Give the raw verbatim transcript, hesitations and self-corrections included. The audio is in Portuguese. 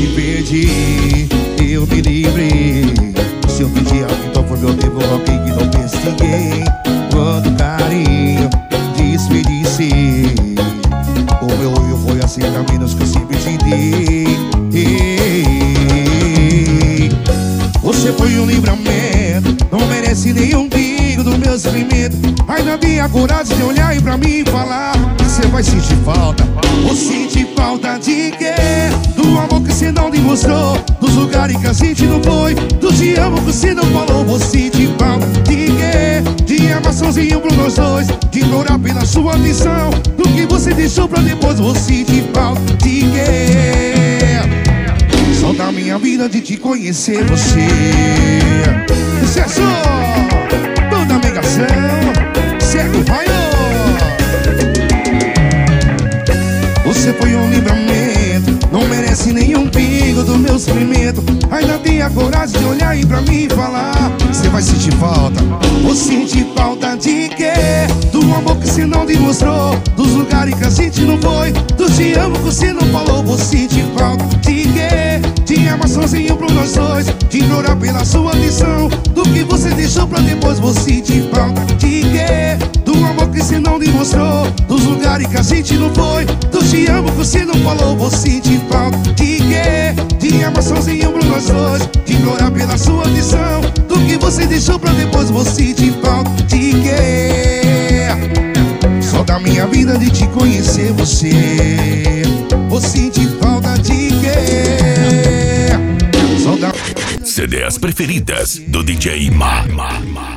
perdi, eu me livrei. Se eu pedi algo, então foi meu tempo, alguém que não persiguei. Quando carinho desperdicei, o meu olho foi assim, a menos que eu sempre te dei. Você foi um livramento, não merece nenhum pingo do meu sofrimento. Ainda tenha coragem de olhar e pra mim falar que você vai sentir falta. Vou sentir falta de quê? Do amor que você não demonstrou, dos lugares que a gente não foi, do te amo que você não falou. Vou sentir falta de quê? De amar sozinho pro nós dois, de implorar pela sua atenção, do que você deixou pra depois. Vou sentir falta de quê? Só da minha vida de te conhecer você. Sucesso! Toda a negação, segue o raio. Você foi um livramento, não merece nenhum pingo do meu sofrimento. Ainda tenha coragem de olhar e pra mim falar você vai sentir falta. Vou sentir falta de quê? Do amor que você não demonstrou, dos lugares que a gente não foi, do te amo que você não falou. Vou sentir falta de quê? De amar sozinho pro nós dois, de implorar pela sua atenção, do que você deixou pra depois. Vou sentir falta de quê? Do amor que você não demonstrou, dos lugares que a gente não foi, do te amo que você não falou. Vou sentir falta de quê? De amar sozinho pro nós dois, de implorar pela sua atenção, do que você deixou pra depois. Vou sentir falta de quê? Só da minha vida de te conhecer você. Vou sentir falta de quê? Só da... C Ds preferidas do D J Ma. Ma, Ma.